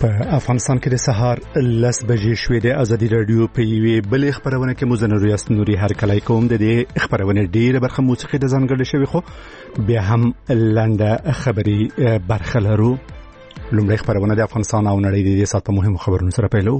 په افغانستان کې د سهار 10 بجې شوې د ازادي رادیو په یوې بلې خبرونه کې مزنور یاست نوري هر کله کوم د دې خبرونه ډیره برخه موسیقي د ځانګړي شوی خو بیا هم لنډه خبري برخه لرو. لومړی خبرونه د افغانستان او نړۍ د دې ساعت مهمو خبرونو سره پیلو.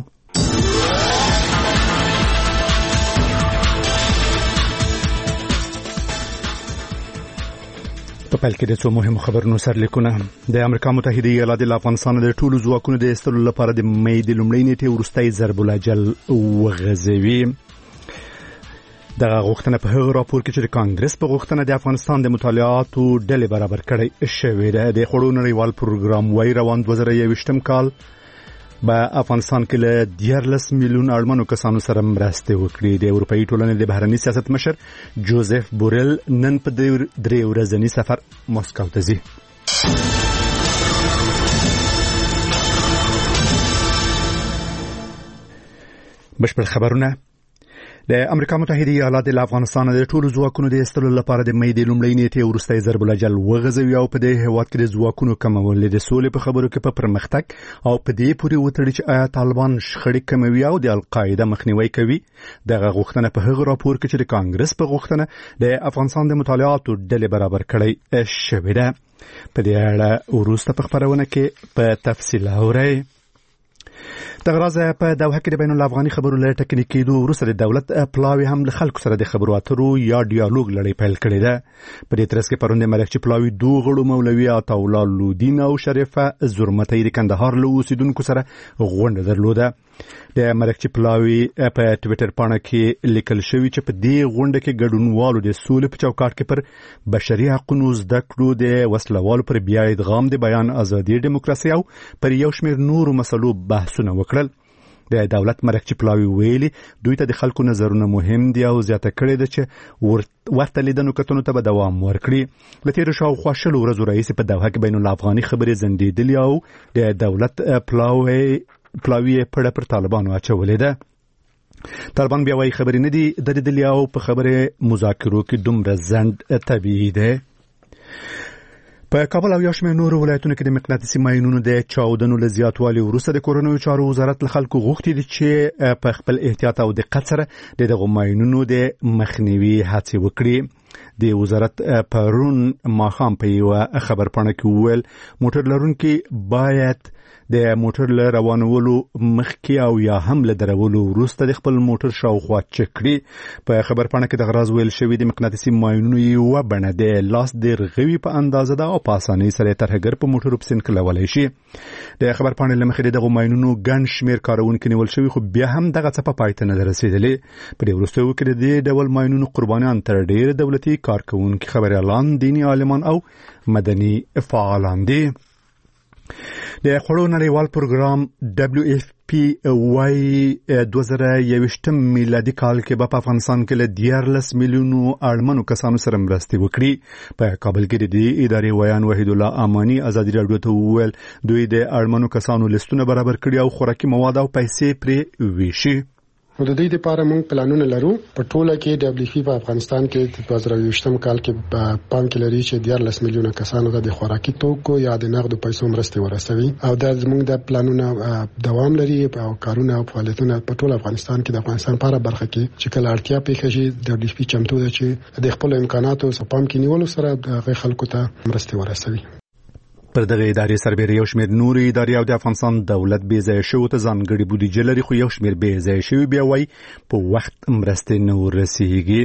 په پیل کې د څو مهمو خبرونو سرلیکونه. د امریکا متحده ایالات د افغانستان د ټولو ځواکونو د ایستلو لپاره د مې د لومړۍ نیټې وروستۍ ضرب الاجل وغځوي. دغه غوښتنه په هغه راپور کې چې د کانګرس په غوښتنه د افغانستان د مطالعاتو ډلې برابر کړي شوې ده. د خوړو نړیوال پروګرام وايي روان 2021 کال په افغانستان کې له 14 میلیون اړمنو کسانو سره مرسته وکړي. د اروپאי ټولنې د بهرنی سیاست مشر جوزف بورل نن په 3 ورځنی سفر مسکو ته ځي. بشپړ خبرونه. د امریکا متحده ایالات د افغانستان د ټولو ځواکونو د ایستلو لپاره د مې د لومړۍ نیټې وروستۍ ضرب الاجل وغځوي او په دې هیواد کې د ځواکونو کمول د سولې په خبرو کې په پرمختګ او په دې پورې وتړي چې آیا طالبان شخړې کموي او د القاعده مخنیوي کوي. دغه غوښتنه په هغه راپور کې چې د کانګرس په غوښتنه د افغانستان د مطالعاتو ډلې برابر کړي شوې ده. په دې اړه وروسته په خبرونه کې په تفصیل اورئ. دغه په دوحه کې د بین الافغاني خبرو له ټکنیکي دوه وروسته د دولت پلاوی هم له خلکو سره د خبرو اترو یا ډیالوګ لړۍ پیل کړې ده. په دې ترڅ کې پروند ملکچي پلاوی دوه غړو مولوي عطاالله لودین او شریفه زرمتي د کندهار له اوسیدونکو سره غونډه درلوده. د ملکچي پلاوی په ټوئیټر باندې کې لیکل شوی چې په دې غونډه کې ګډونوالو د سولې په چوکاټ کې پر بشري حقوقو زده کړو د وسلوالو پر بیا ادغام د بیان ازادي ډیموکراسي او پر یو شمېر نورو مسلو بحثونه وکړل. د دولت مرکچي پلاوی ویلي دوی ته د خلکو نظرونه مهم دي او زیاته کړي ده چې ورته لیدنو کتنو ته به دوام ورکړي. له تېرو شاوخوا 20 ورځو راهیسې په دوحه کې بین الافغاني خبرې ځنډېدلې او د دولت پلاوی پر طالبانو اچولې ده. طالبان بیا وايي خبرې نه دي درېدلې او په خبره مذاکرو کې دومره ځنډ طبیعي ده. په کابل او یو شمېر نورو ولایتونو کې د مقناطیسي ماینونو د چاودنو له زیاتوالي وروسته د کورونو چارو وزارت له خلکو غوښتي دي چې په خپل احتیاط او دقت سره دغه ماینونو د مخنیوي هڅې وکړي. د وزارت پرون ماښام په یو خبر پاڼه کې وویل موټر لرونکي باید د موټر له روانولو مخکې او یا هم له درولو وروسته د خپل موټر شاوخوا چک کړي. په خبر پاڼه کې د غراز ویل شوی د مقناطیسي ماینونو یو بڼه د لاس د رغوي په اندازه ده او په اسانۍ سره ترهګر په موټرو پسین کولای شي. د خبر پاڼې لمخې دغه ماینونو ګڼ شمېر کارونکي نیول شوی خو بیا هم دغه څه په پای ته نه رسیدلې. په دې وروستیو کې د ډول ماینونو قربانیان تر ډېر دولتي کارکونکي خبريالان دینی عالمان او مدني فعالان دي. د خوړو نړیوال پروګرام WFP وايي 2021 میلادي کال کې په افغانستان کې له 14 میلیونو اړمنو کسانو سره مرسته وکړي. په کابل کې د ادارې ویان وحید الله امانی ازادي رادیو ته وویل دوی د اړمنو کسانو لیستونه برابر کړي او خوراکي مواد او پیسې پرې ویشي. نو د دې لپاره موږ پلانونه لرو. په ټوله کې WFP په افغانستان کې 2021 کال کې پام کې لري چې 14 میلیونه کسانو ته د خوراکي توکو یا د نقدو پیسو مرسته ورسوي او دا زموږ د پلانونه دوام لري او کارونه او فعالیتونه په ټول افغانستان کې د افغانستان لپاره برخه کې چې کله اړتیا پیښ شي WFP چمتو ده چې د خپل امکاناتو په پام کې نیولو سره د خلکو ته مرسته ورسوي. پر دغه ادارې سربېره یو شمېر نورې ادارې او د افغانستان دولت بې ځایه شوو ته ځانګړې بودیجه لري خو یو شمېر بې ځایه شوي بیا وایي په وخت مرستې نه ورسیږي.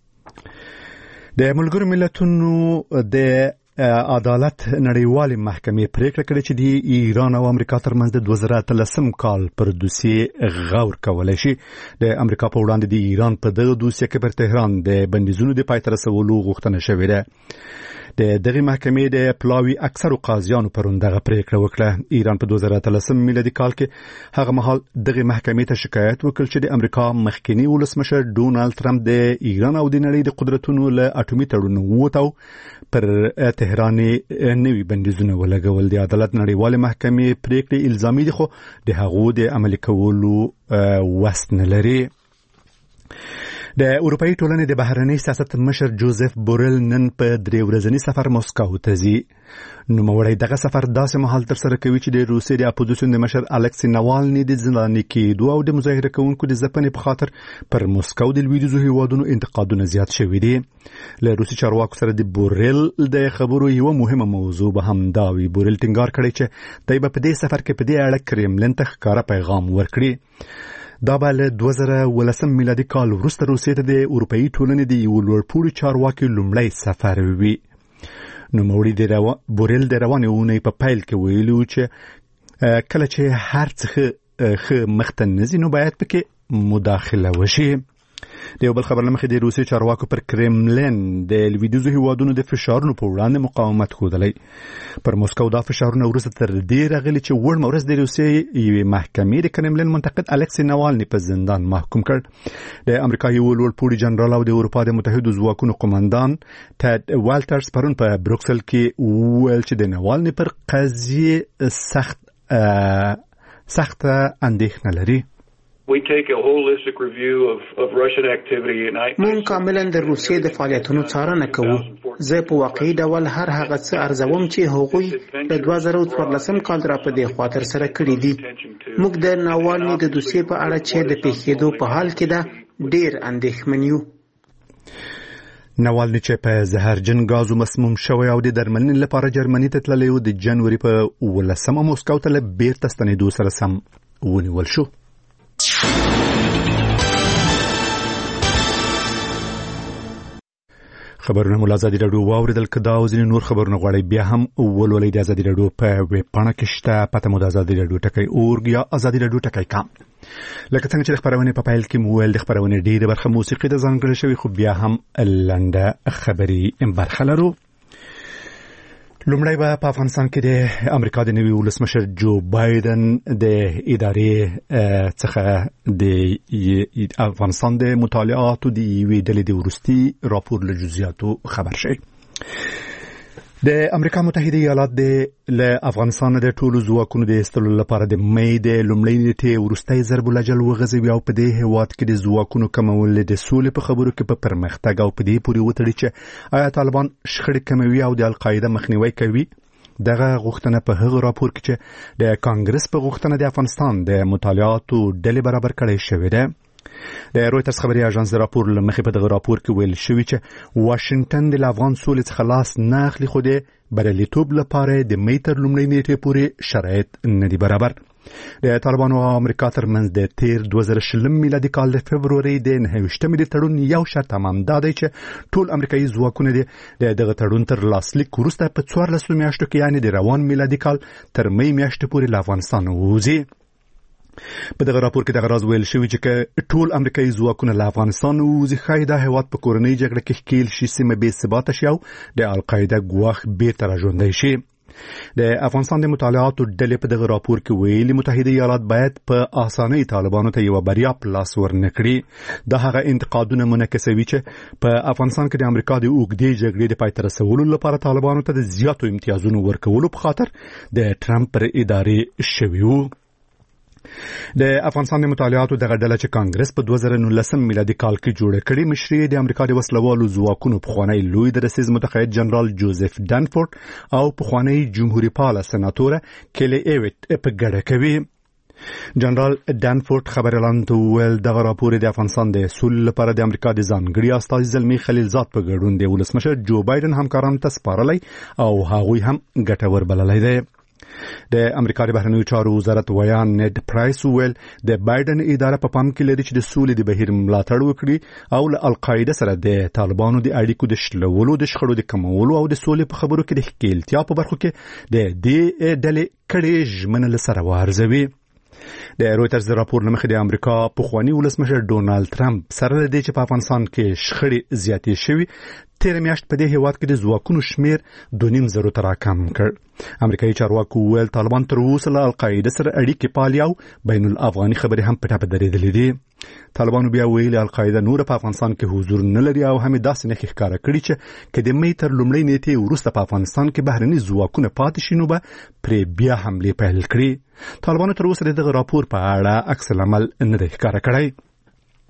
د ملګرو ملتونو د عدالت نړیوالې محکمې پریکړه کړې چې د ایران او امریکا ترمنځ د 2013 کال پر دوسیې غور کولای شي. د امریکا په وړاندې د ایران په دغه دوسیه کې پر تهران د بندیزونو د پای ته رسولو غوښتنه شوې ده. د دغه محکمې د پلاوی اکثر قاضیانو پرون دغه پریکړه وکړه. ایران په 2013 میلادي کال کې هغه مهال دغه محکمې ته شکایت وکړ چې د امریکا مخکنی ولسمشر ډونالد ټرمپ د ایران او د نړۍ د قدرتونو له اټومي تړون ووتو پر تهران نوي بندیزونه ولګول. د عدالت نړیواله محکمې پریکړه الزامي دي خو د هغو د عملي کولو وس نه لري. د اروپאי ټولنې د بهرنی سیاست مشر جوزف بورل نن په 3 ورځنی سفر مسکو ته ځي. نوموړی دغه سفر داسې مهال ترسره کوي چې د روسیې د اپوزیسیون د مشر الکسی ناوالني د زنداني کېدو او د مظاهره کوونکو د ځپنې په خاطر پر مسکو د لویدیځو هیوادونو انتقادونه زیات شوي دي. له روسي چارواکو سره د بورل د خبرو یوه مهمه موضوع به هم دا وي. بورل ټینګار کړی چې دی به په دې سفر کې په دې اړه کرملین ته ښکاره پیغام ورکړي. دا به له 2019 میلادي کال وروسته روسیې ته د اروپאי ټولنې د یو لوړپوړي چارواکي لومړی سفر وي. نوموړي بورل د روانې اونۍ په پیل کې ویلي و چې کله چې هر څه ښه مخته نه ځي نو باید پکې مداخله وشي. د یو بل خبر له مخې د روسیې چارواکو پر کرملین د لویدیځو هیوادونو د فشارونو په وړاندې مقاومت ښودلی. پر مسکو دا فشارونه وروسته تر دې راغلي چې وړمه ورځ د روسیې یوې محکمې د کرملین منتقد الکسی ناوالني په زندان محکوم کړ. د امریکا یو لوړپوړي جنرال او د اروپا د متحدو ځواکونو قماندان ټیډ والټرز پرون په بروکسل کې وویل چې د ناوالني پر قضیې سخت اندېښنه لري. We take a holistic review of Russian activity and مون کاملا د روسیې د فعالیتونو څارنه کوو. زه په واقعي ډول هر هغه څه ارزوم چې هغوی د 2014 کال را په دې خاطر سره کړی دي. موږ د ناوالني د دوسیې په اړه چې د پیښېدو په حال کې ده ډیر اندېښمن یو. ناوالني چې په زهرجن غازو مسموم شوی او د درملنې لپاره جرمني ته تللی و د جنوري په 18 مسکو ته له بیرته ستنېدو سره سم ونیول شو. خبرونه مو ازادي راډیو واوریدل. که دا او ځینې نور خبرونه غواړئ بیا هم ولولئ د ازادي راډیو په ویب پاڼه کې شته. پته مو د ازادي راډیو ټکی اورګ یا ازادي راډیو ټکی کام. لکه څنګه چې د خبرونې په پیل کې مو ویل د خبرونې ډېره برخه موسیقي د ځانګړې شوې خو بیا هم لنډه خبري برخه لرو. لومړی به په افغانستان کې د امریکا د نوي ولسمشر جو بایدن د ادارې څخه د افغانستان د مطالعاتو د یوې ډلې د وروستي راپور له جزئیاتو خبر شي. د امریکا متحده ایالات له افغانستان د ټولو ځواکونو د ایستلو لپاره د مې د لومړۍ نیټې وروستی ضرب العجل وغځوي او په دې هیواد کې د ځواکونو کمول د سولې په خبرو کې په پرمختګ او په دې پورې وتړي چې آیا طالبان شخړې کموي او د القاعده مخنیوي کوي. دغه غوښتنه په هغه راپور کې چې د کانګرس په غوښتنه د افغانستان د مطالعاتو ډلې برابر کړی شوی دی. د رویټرز خبري اژانس د راپور لمخې په دغه راپور کې ویل شوی چې واشنگټن د افغان سولې څخه لاس نه اخلي خو د بریالیتوب لپاره د مې تر لومړۍ نیټې پورې شرایط نه دي برابر. د طالبانو او امریکا ترمنځ د تیر 2020 میلادي کال د فبروري د 29 د تړون یو شرط هم دا دی چې ټول امریکایي ځواکونه د دغه تړون تر لاسلیک وروسته په 14 میاشتو کې یعنی د روان میلادي کال تر مې میاشتې پورې له افغانستان ووځي. په دغه راپور کې دغه راز ویل شوی چې ټول امریکایي ځواکونه له افغانستان ووځي ښایي دا هیواد په کورنۍ جګړه کې ښکیل شي، سیمه بې ثباته شي او د القاعده ګواښ بیرته راژوندی شي. د افغانستان د مطالعاتو ډلې په دغه راپور کې ویلي متحده ایالات باید په اسانۍ طالبانو ته یو بریا په لاس ورنکړي. دا هغه انتقادونه منعکسوي چې په افغانستان کې د امریکا د اوږدې جګړې د پای ته رسولو لپاره طالبانو ته د زیاتو امتیازونو ورکولو په خاطر د ټرمپ پر ادارې شوي وو. د افغانستان د مطالعاتو دغه ډله چې کانګرس په 2019 میلادي کال کې جوړه کړې مشري د امریکا د وسلوالو ځواکونو پخوانی لوی درسیز متقاعد جنرال جوزف ډانفورد او پخوانی جمهوریت پاله سناتور کلی ایویت په ګډه کوي. جنرال ډانفورد خبرلاند ویل دغه راپور د افغانستان د سولې لپاره د امریکا د ځانګړي استازي زلمی خلیلزاد په ګډون د ولسمشر جو بایدن همکارانو ته سپارلی او هغوی هم ګټور بللی دی. د امریکا د بهرنیو چارو وزارت ویان نیډ پرایس ویل د بایدن اداره په پام کې لري چې د سولې د بهیر ملاتړ وکړي او له القاعده سره د طالبانو د اړیکو د شلولو د شخړو د کمولو او د سولې په خبرو کې د ښکیلتیا په برخو کې د دې ډلې کړې ژمنه سره وارزوي. د رویټرز راپور لمخې د امریکا پخوانی ولسمشر ډونالد ټرمپ سره د دې چې په افغانستان کې شخړې زیاتې شوي تیر میاشت په دې هیواد کې د ځواکونو شمیر 2.5 ته راکم کړ. امریکایي چارواکو ویل طالبان تر اوسه له القاعده سره اړیکې پالي او بین الافغاني خبرې هم په ټاپه درېدلې دي. طالبانو بیا ویل القاعده نور په افغانستان کې حضور نه لري او هم داسې نه ښکارا کړی چې کله مې تر لومړۍ نیټې وروسته په افغانستان کې بهرني ځواکونه پاتې شي نو به پرې بیا حمله پیل کړي. طالبانو تر اوسه دغه راپور په اړه عکس العمل نه ښکارا کړی.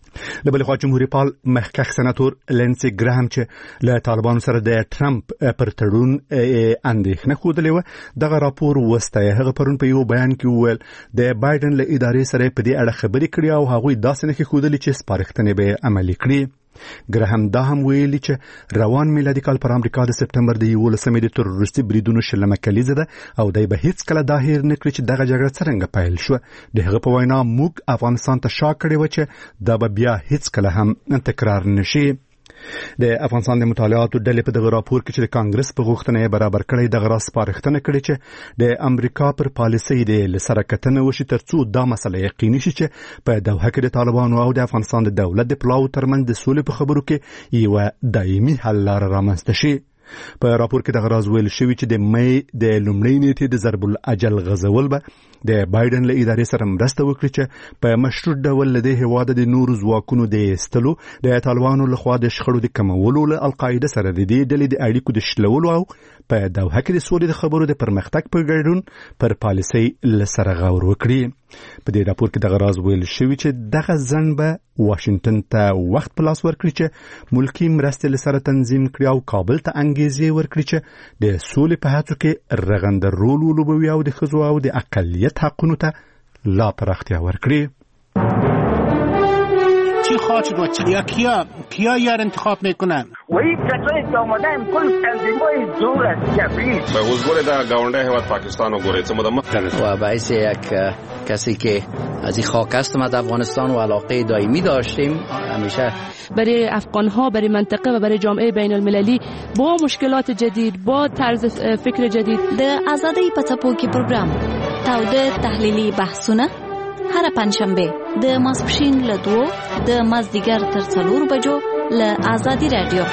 د بل خوا جمهوریت پال مخکښ سناتور لینسي ګراهم چې له طالبانو سره د ټرمپ پر تړون اندېښنه ښودلې وه دغه راپور وستایه. هغه پرون په یو بیان کې وویل د بایدن له ادارې سره په دې اړه خبرې کړې او هغوی داسې نښې ښودلې چې سپارښتنې به عملي کړي. ګراهم دا هم ویلي چې روان میلادي کال پر امریکا د سپټمبر د 11مې د تروریستي بریدونو 20 کلیزه ده او دی به هیڅ کله دا هیر نه کړي چې دغه جګړه څرنګه پیل شوه. د هغه په وینا موږ افغانستان ته شا کړې وه چې دا به بیا هیڅ کله هم تکرار نشي. د افغانستان د مطالعاتو ډلې په دغه راپور کې چې د کانګرس په غوښتنه برابر کړی دغه راز سپارښتنه کړې چې د امریکا پر پالیسۍ د سره کتنه وشي ترڅو دا مسله یقیني شي چې په دوحه کې د طالبانو او د افغانستان د دولت د پلاوو ترمنځ د سولې په خبرو کې یوه دایمي حل لاره رامنځته شي. په راپور کې دغه راز ویل شوی چې د مې د لومړۍ نیټې د ضرب الاجل غځول به د بایدن له ادارې سره مرسته وکړي چې په مشروط ډول له دې هېواده د نورو ځواکونو د ایستلو د طالبانو لخوا د شخړو د کمولو له القاعده سره د دې ډلې د اړیکو د شلولو او په دوحه کې د سولې د خبرو د پرمختګ په ګډون پر پالیسۍ له سره غور وکړي. په دې راپور کې دغه راز ویل شوی چې دغه ځنډ به واشنگټن ته وخت په لاس ورکړي چې ملکي مرستې له سره تنظیم کړي او کابل ته انګېزې ورکړي چې د سولې په هڅو کې رغنده رول ولوبوي او د ښځو او د اقلیت حقونو ته لا پراختیا ورکړي. چی خواهد شد و کیا یار انتخاب میکنن و این کسایی که آمدن کل تنظیمای زور است کبیر به حضور در گاونده هیواد پاکستان و گوریت و باعث یک کسی که از این خاک است ما در افغانستان و علاقه دائمی داشتیم همیشه برای افغانها برای منطقه و برای جامعه بین المللی با مشکلات جدید با طرز فکر جدید د آزادی په څپو کې پروګرام تاوده تحلیلي بحثونه هر پنځشنبه د ماسپښین له 2 د مازدیګر تر 4 بجو له آزادی رادیو.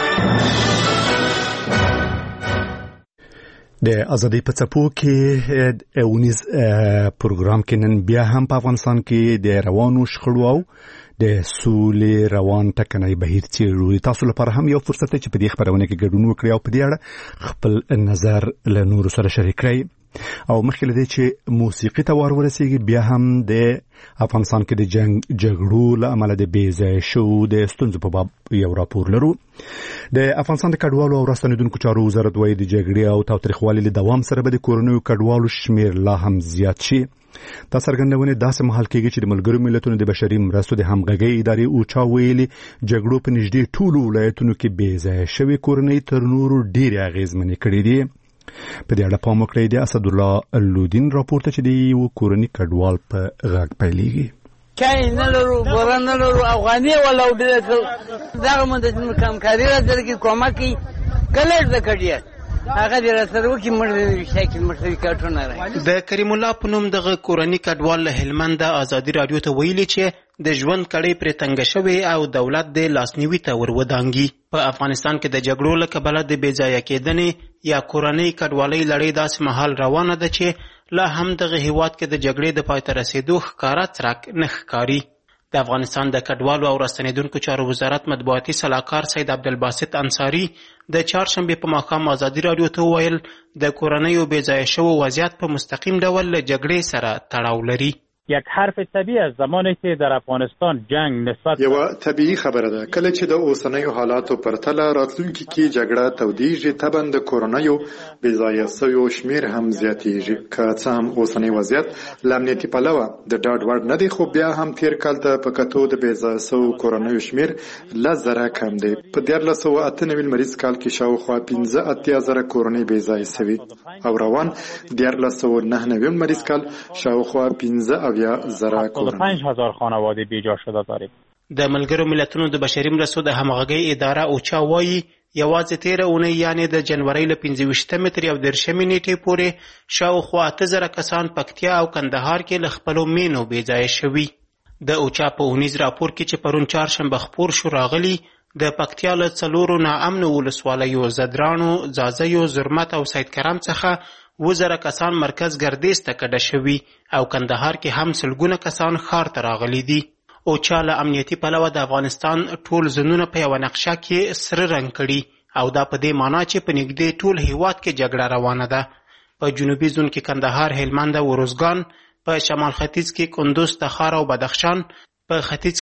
د آزادی په څپو کې اونیز پروګرام کې نن بیا هم په افغانستان کې د روانو شخړو او د سولې روان ټکنۍ بهیر څیړو. تاسو لپاره هم یو فرصت دی چې په دې خبرونه کې ګډون وکړئ او په دې اړه خپل نظر له نورو سره شریک کړئ. او مخکې له دې چې موسیقي ته ور ورسیږي بیا هم د افغانستان کې د جګړو له امله د بې ځایه شوو د ستونزو په باب یو راپور لرو. د افغانستان د کډوالو او راستنېدونکو چارو وزارت وایي د جګړې او تاوتریخوالي له دوام سره به د کورنیو کډوالو شمېر لا هم زیات شي. دا څرګندونه داسې مهال کېږي چې د ملګرو ملتونو د بشري مرستو د همغږۍ ادارې اوچا ویلي جګړو په نږدې ټولو ولایتونو کې بې ځایه شوې کورنۍ تر نورو ډېرې اغېزمنې کړې دي. په دې اړه پام وکړئ د اسدالله لودین راپور ته چې د یو کورني کډوال په غږ پیلېږي. چای نه لرو بوران نه لرو افغاني ولا دغه مونږ د کمکاري راځي کې کومه کوي کله د کډیا هغه د رسرو کې مرده شکل مرتبي کارتونه راځي. د کریم الله په نوم دغه کورني کډوال له هلمند آزادي رادیو ته ویلي چې د ژوند کړۍ پرې تنګه شوې او دولت د لاسنیوي ته ورودانګي. په افغانستان کې د جګړو له کبله د بې ځایه کېدنې یا کورنۍ کډوالۍ لړۍ داسې مهال روانه ده چې لا هم دغه هیواد کې د جګړې د پای ته رسېدو ښکاره څرک نه ښکاري. د افغانستان د کډوالو او راستنېدونکو چارو وزارت مطبوعاتي سلاکار سید عبدالباسط انصاري د چهارشنبې په ماښام آزادي رادیو ته وویل د کورنیو بې ځایه شوو وضعیت په مستقیم ډول له جګړې سره تړاو لري. یک حرف طبیعی است زمانی که در افغانستان جنگ نسبت یو طبیعي خبره ده کله چې د اوسنیو حالاتو پرتله راتلونکي کې جګړه تودیږي طبعا د کورنیو بې ځایه شویو شمیر هم زیاتیږي. که څه هم اوسنی وضعیت له امنیتي پلوه د ډاډ وړ نه دی خو بیا هم تیر کال ته په کتو د بې ځایه شویو کورنیو شمیر 10,000 کم دی. په 1998 لمریز کال کې شاوخوا 15,000 کورنۍ بې ځایه شوي او روان 1999 لمریز کال شاوخوا 5,000 خانواده بیجا شده داریم. د ملګرو ملتونو د بشري مرستو د همغږۍ اداره اوچا وایي یوازې تیره اونۍ یعنې د جنورۍ له 25 تر 13 نیټې پورې شاوخوا 8,000 کسان پکتیا او کندهار کې له خپلو مینو بې ځایه شوي. د اوچا په اونیز راپور کې چې پرون چهارشنبه خپور شو راغلي د پکتیا له 4 ناامنو ولسوالیو زدرانو، ځاځیو، زرمت او سید کرم څخه 10,000 کسان مرکز ګردیز ته کډه شوي او کندهار کې هم سلګونه کسان ښار ته راغلي دي. اوچا له امنیتي پلوه د افغانستان ټول زونونه په یوه نقشه کې سره رنګ کړي او دا په دې معنا چې په نږدې ټول هیواد کې جګړه روانه ده. په جنوبي زون کې کندهار، هلمند او روزګان، په شمال ختیځ کې کندوز، تخار او بدخشان، په ختیځ